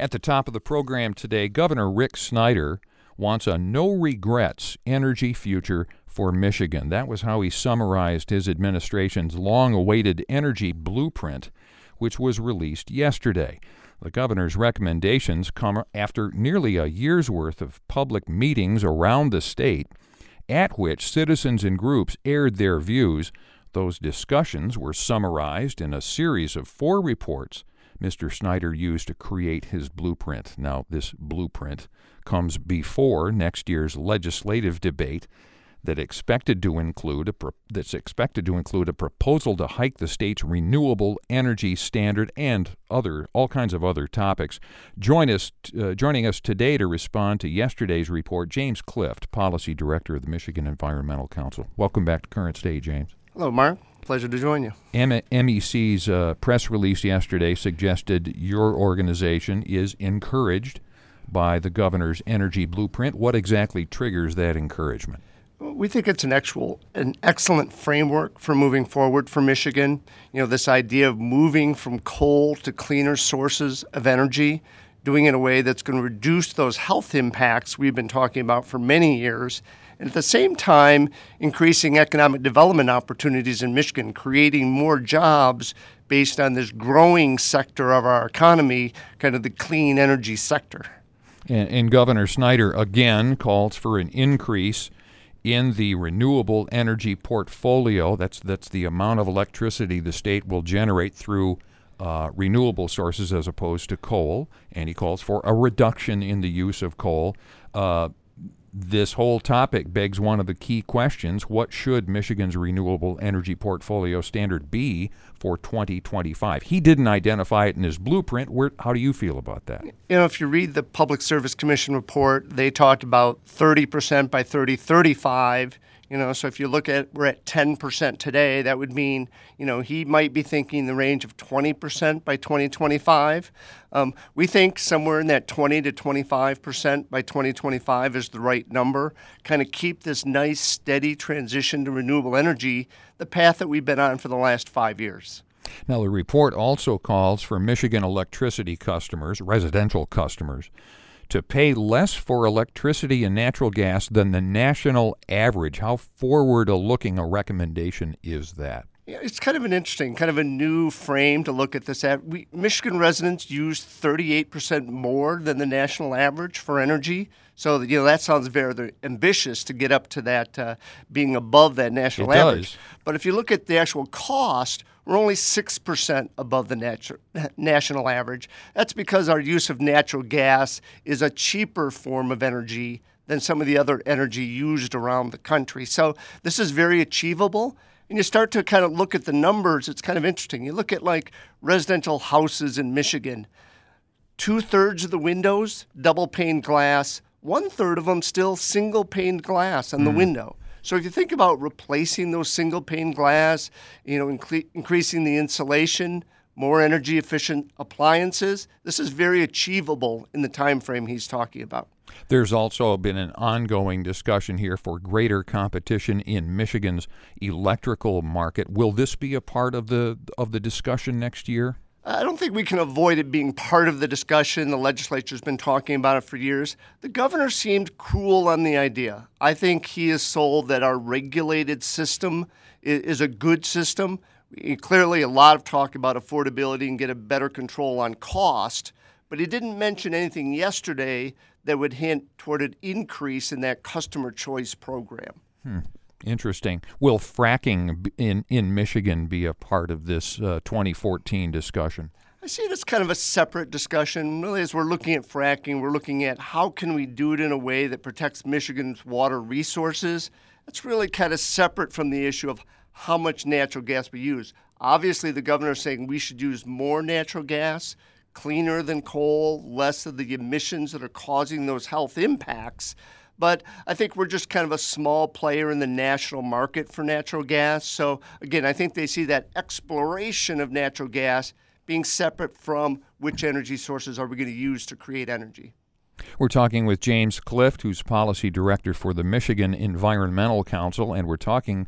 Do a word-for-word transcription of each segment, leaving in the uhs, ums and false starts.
At the top of the program today, Governor Rick Snyder wants a no-regrets energy future for Michigan. That was how he summarized his administration's long-awaited energy blueprint, which was released yesterday. The governor's recommendations come after nearly a year's worth of public meetings around the state, at which citizens and groups aired their views. Those discussions were summarized in a series of four reports Mister Snyder used to create his blueprint. Now, this blueprint comes before next year's legislative debate that expected to include a pro- that's expected to include a proposal to hike the state's renewable energy standard and other all kinds of other topics. Join us uh, joining us today to respond to yesterday's report, James Clift, Policy Director of the Michigan Environmental Council. Welcome back to Current State, James. Hello, Mark. Pleasure to join you. M E C's uh, press release yesterday suggested your organization is encouraged by the governor's energy blueprint. What exactly triggers that encouragement? We think it's an actual, an excellent framework for moving forward for Michigan. You know, this idea of moving from coal to cleaner sources of energy, doing it in a way that's going to reduce those health impacts we've been talking about for many years, and at the same time, increasing economic development opportunities in Michigan, creating more jobs based on this growing sector of our economy, kind of the clean energy sector. And, and Governor Snyder again calls for an increase in the renewable energy portfolio. That's that's the amount of electricity the state will generate through uh, renewable sources as opposed to coal. And he calls for a reduction in the use of coal. Uh, This whole topic begs one of the key questions: what should Michigan's renewable energy portfolio standard be for twenty twenty-five? He didn't identify it in his blueprint. Where, how do you feel about that? You know, if you read the Public Service Commission report, they talked about thirty percent by thirty thirty-five. You know, so if you look at, we're at ten percent today, that would mean, you know, he might be thinking the range of twenty percent by twenty twenty-five. Um, we think somewhere in that twenty to twenty-five percent by twenty twenty-five is the right number. Kind of keep this nice, steady transition to renewable energy, the path that we've been on for the last five years. Now, the report also calls for Michigan electricity customers, residential customers, to pay less for electricity and natural gas than the national average. How forward-looking a recommendation is that? Yeah, it's kind of an interesting, kind of a new frame to look at this at. We, Michigan residents use thirty-eight percent more than the national average for energy. So, you know, that sounds very ambitious to get up to that, uh, being above that national it average. Does. But if you look at the actual cost, we're only six percent above the natu- national average. That's because our use of natural gas is a cheaper form of energy than some of the other energy used around the country. So this is very achievable. And you start to kind of look at the numbers, it's kind of interesting. You look at like residential houses in Michigan, two-thirds of the windows, double-pane glass, one-third of them still single-pane glass on the mm. window. So if you think about replacing those single-pane glass, you know, inc- increasing the insulation, more energy-efficient appliances, this is very achievable in the time frame he's talking about. There's also been an ongoing discussion here for greater competition in Michigan's electrical market. Will this be a part of the of the discussion next year? I don't think we can avoid it being part of the discussion. The legislature's been talking about it for years. The governor seemed cool on the idea. I think he is sold that our regulated system is a good system. Clearly, a lot of talk about affordability and get a better control on cost, but he didn't mention anything yesterday that would hint toward an increase in that customer choice program. Hmm. Interesting. Will fracking in, in Michigan be a part of this uh, twenty fourteen discussion? I see it as kind of a separate discussion. Really, as we're looking at fracking, we're looking at how can we do it in a way that protects Michigan's water resources. That's really kind of separate from the issue of how much natural gas we use. Obviously, the governor is saying we should use more natural gas, cleaner than coal, less of the emissions that are causing those health impacts. But I think we're just kind of a small player in the national market for natural gas. So, again, I think they see that exploration of natural gas being separate from which energy sources are we going to use to create energy. We're talking with James Clift, who's Policy Director for the Michigan Environmental Council, and we're talking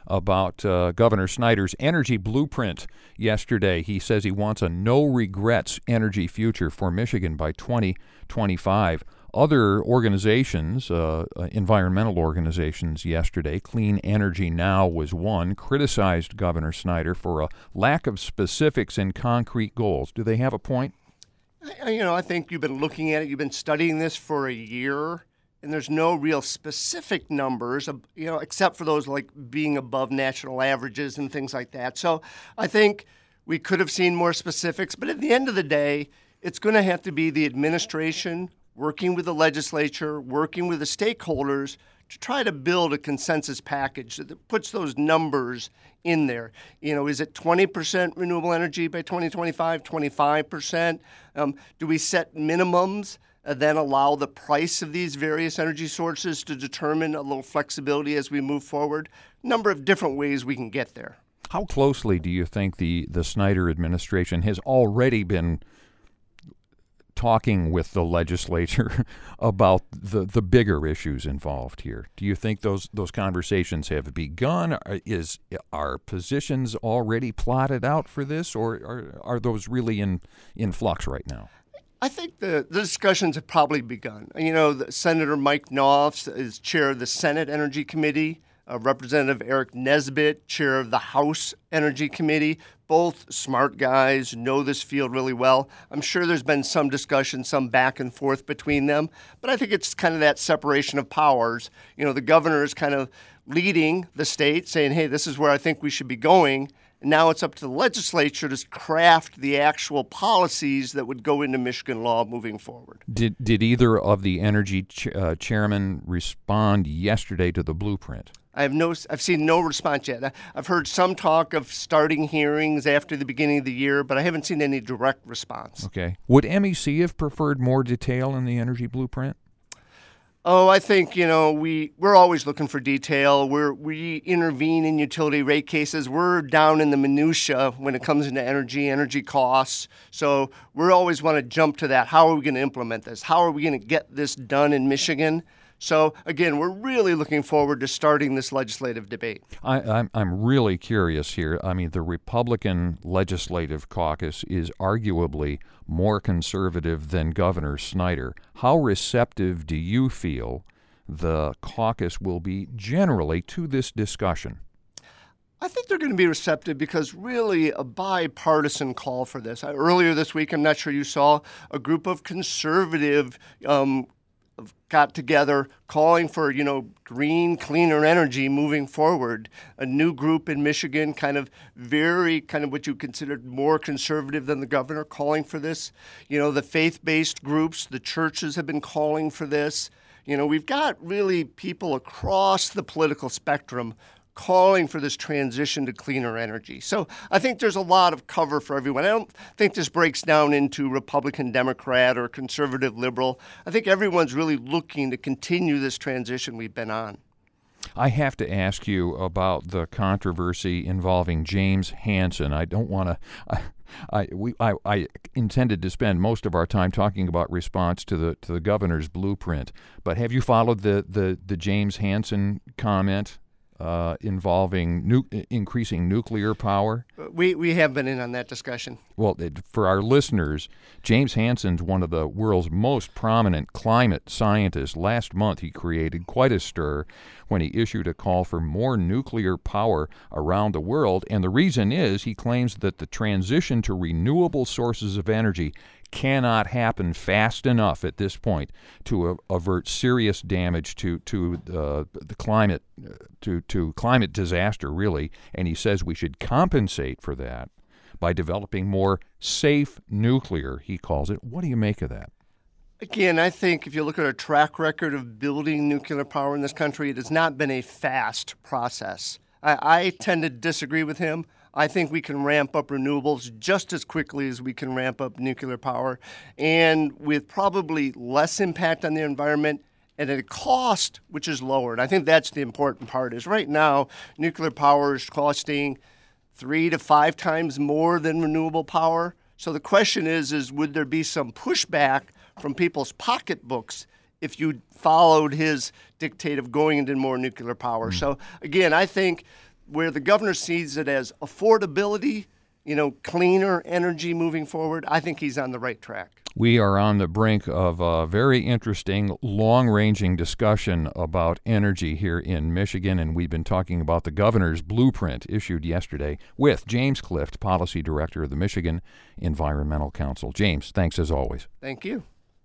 about uh, Governor Snyder's energy blueprint yesterday. He says he wants a no-regrets energy future for Michigan by twenty twenty-five. Other organizations, uh, uh, environmental organizations yesterday, Clean Energy Now was one, criticized Governor Snyder for a lack of specifics and concrete goals. Do they have a point? I, you know, I think you've been looking at it, you've been studying this for a year, and there's no real specific numbers, you know, except for those like being above national averages and things like that. So I think we could have seen more specifics, but at the end of the day, it's going to have to be the administration working with the legislature, working with the stakeholders to try to build a consensus package that puts those numbers in there. You know, is it twenty percent renewable energy by twenty twenty-five, twenty-five percent? Um, do we set minimums and then allow the price of these various energy sources to determine a little flexibility as we move forward? A number of different ways we can get there. How closely do you think the, the Snyder administration has already been talking with the legislature about the, the bigger issues involved here? Do you think those those conversations have begun? Is are positions already plotted out for this, or are, are those really in, in flux right now? I think the, the discussions have probably begun. You know, the, Senator Mike Knopf is chair of the Senate Energy Committee. Uh, Representative Eric Nesbitt, chair of the House Energy Committee, both smart guys, know this field really well. I'm sure there's been some discussion, some back and forth between them, but I think it's kind of that separation of powers. You know, the governor is kind of leading the state, saying, hey, this is where I think we should be going. And now it's up to the legislature to craft the actual policies that would go into Michigan law moving forward. Did did either of the energy ch- uh, chairmen respond yesterday to the blueprint? I have no. I've seen no response yet. I've heard some talk of starting hearings after the beginning of the year, but I haven't seen any direct response. Okay. Would M E C have preferred more detail in the energy blueprint? Oh, I think, you know, we, we're always looking for detail. We're, we intervene in utility rate cases. We're down in the minutia when it comes into energy, energy costs. So we always want to jump to that. How are we going to implement this? How are we going to get this done in Michigan? So, again, we're really looking forward to starting this legislative debate. I, I'm, I'm really curious here. I mean, the Republican Legislative Caucus is arguably more conservative than Governor Snyder. How receptive do you feel the caucus will be generally to this discussion? I think they're going to be receptive because really a bipartisan call for this. I, earlier this week, I'm not sure you saw, a group of conservative um got together calling for, you know, green, cleaner energy moving forward. A new group in Michigan, kind of very, kind of what you considered more conservative than the governor, calling for this. You know, the faith-based groups, the churches have been calling for this. You know, we've got really people across the political spectrum calling for this transition to cleaner energy. So I think there's a lot of cover for everyone. I don't think this breaks down into Republican, Democrat, or conservative, liberal. I think everyone's really looking to continue this transition we've been on. I have to ask you about the controversy involving James Hansen. I don't want to... I, I, we, I, I intended to spend most of our time talking about response to the to the governor's blueprint, but have you followed the, the, the James Hansen comment Uh, involving nu- increasing nuclear power? We we have been in on that discussion. Well, it, for our listeners, James Hansen's one of the world's most prominent climate scientists. Last month, he created quite a stir when he issued a call for more nuclear power around the world. And the reason is he claims that the transition to renewable sources of energy cannot happen fast enough at this point to uh, avert serious damage to to uh, the climate, uh, to to climate disaster, really. And he says we should compensate for that by developing more safe nuclear, he calls it. What do you make of that? Again, I think if you look at our track record of building nuclear power in this country, it has not been a fast process. I, I tend to disagree with him. I think we can ramp up renewables just as quickly as we can ramp up nuclear power, and with probably less impact on the environment and at a cost which is lower. And I think that's the important part, is right now nuclear power is costing three to five times more than renewable power. So the question is, is would there be some pushback from people's pocketbooks if you followed his dictate of going into more nuclear power? Mm. So again, I think where the governor sees it as affordability, you know, cleaner energy moving forward, I think he's on the right track. We are on the brink of a very interesting, long-ranging discussion about energy here in Michigan, and we've been talking about the governor's blueprint issued yesterday with James Clift, Policy Director of the Michigan Environmental Council. James, thanks as always. Thank you.